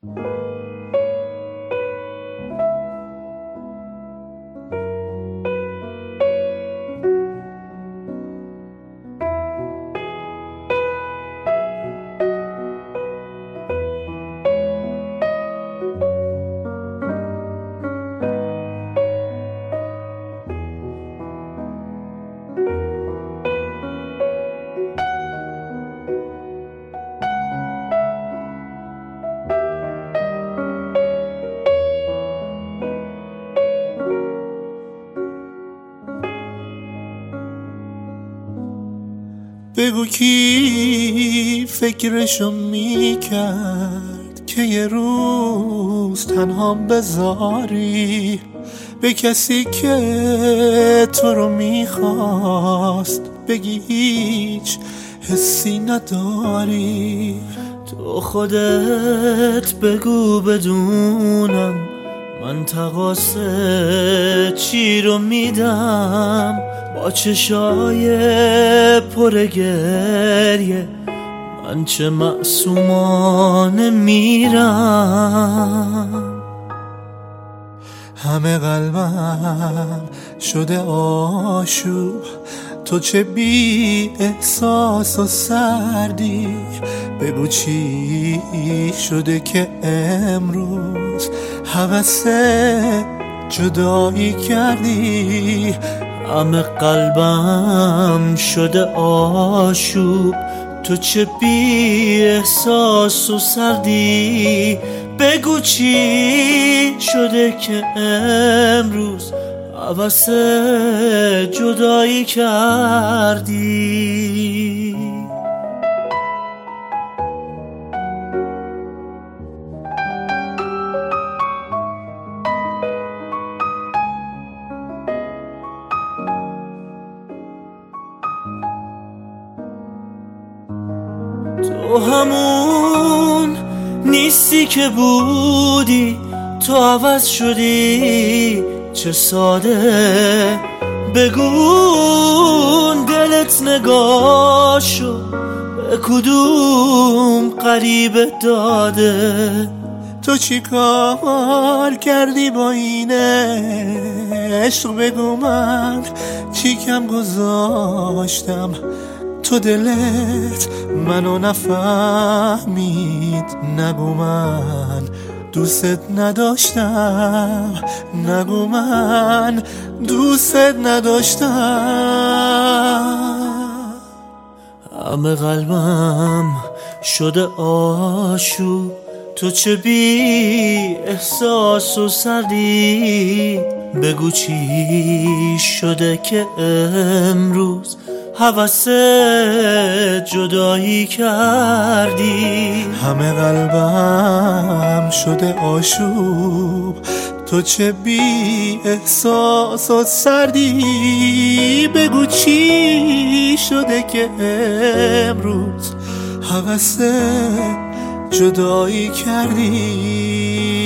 بگو کی فکرشو میکرد که یه روز تنها بذاری به کسی که تو رو میخواست بگی هیچ حسی نداری. تو خودت بگو بدونم من تقاصد چی رو میدم، با چشای پر گریه من چه معصومانه میرم. همه قلبم شده آشوب، تو چه بی احساس و سردی. بگو چی شده که امروز هوس جدایی کردی. همه قلبم شده آشوب، تو چه بی احساس و سردی. بگو چی شده که امروز هوس جدایی کردی. تو همون نیستی که بودی، تو عوض شدی چه ساده. بگو دلت نگاشو به کدوم غریبه داده. تو چی کار کردی با این عشق؟ بگو من چی کم گذاشتم؟ تو دلت منو نفهمید. نگو من دوست نداشتم، نگو من دوست نداشتم. همه قلبم شده آشوب، تو چه بی احساس و سردی. بگو چی شده که امروز هوس جدایی کردی. همه قلبم شده آشوب، تو چه بی احساس و سردی. بگو چی شده که امروز هوس جدایی کردی.